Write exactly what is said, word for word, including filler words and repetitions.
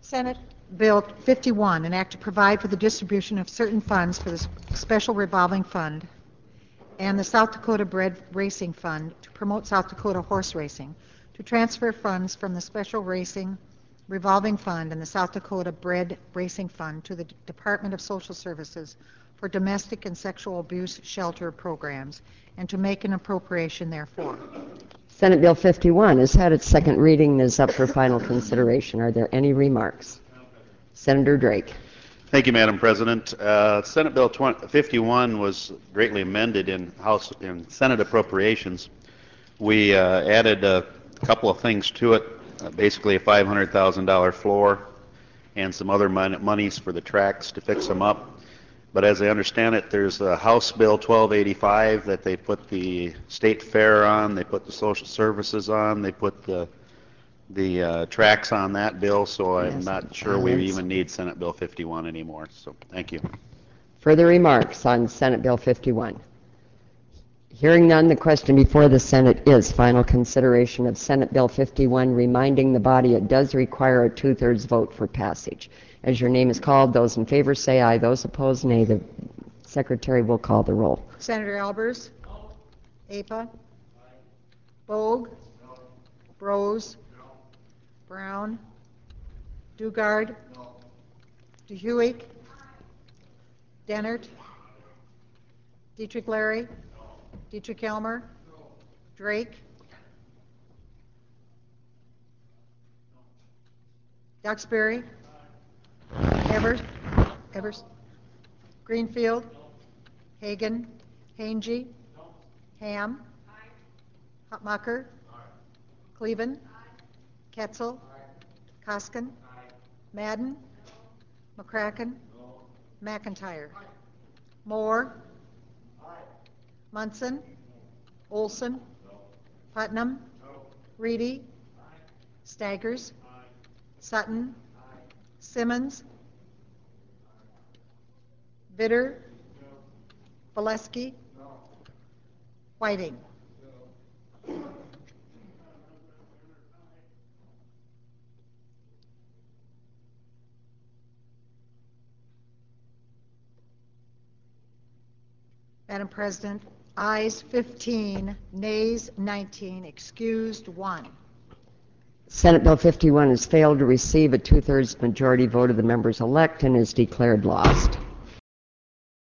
Senate Bill fifty-one, an act to provide for the distribution of certain funds for the Special Revolving Fund and the South Dakota Bred Racing Fund to promote South Dakota horse racing, to transfer funds from the Special Racing Revolving Fund and the South Dakota Bred Racing Fund to the D- Department of Social Services for domestic and sexual abuse shelter programs, and to make an appropriation therefore. Senate Bill fifty-one has had its second reading and is up for final consideration. Are there any remarks? Senator Drake. Thank you, Madam President. Uh, Senate Bill fifty-one was greatly amended in House in Senate Appropriations. We uh, added a couple of things to it, uh, basically a five hundred thousand dollars floor and some other mon- monies for the tracks to fix them up. But as I understand it, there's a House Bill twelve eighty-five that they put the state fair on, they put the social services on, they put the the uh, tracks on that bill, so I'm Yes, not sure we balance. even need Senate Bill fifty-one anymore. So thank you. Further remarks on Senate Bill fifty-one? Hearing none, the question before the Senate is final consideration of Senate Bill fifty-one, reminding the body it does require a two-thirds vote for passage. As your name is called, those in favor say aye. Those opposed, nay. The Secretary will call the roll. Senator Albers? No. A P A? Aye. Bogue? No. Brose? No. Brown? Dugard? No. DeHuig? Dennert? Dietrich Larry? No. Dietrich Elmer? No. Drake? No. Duxbury? Evers? Evers? Greenfield? No. Hagan? Hangy? No. Ham? Aye. Hutmacher? Aye. Cleven? Aye. Ketzel? Aye. Koskin? Aye. Madden? No. McCracken? No. McIntyre? Aye. Moore? Aye. Munson? No. Olson? No. Putnam? No. Reedy? Aye. Staggers? Aye. Sutton? Aye. Simmons? Vitter? No. Valesky? No. Whiting? No. Madam President, ayes fifteen, nays nineteen, excused one. Senate Bill fifty-one has failed to receive a two-thirds majority vote of the members elect and is declared lost.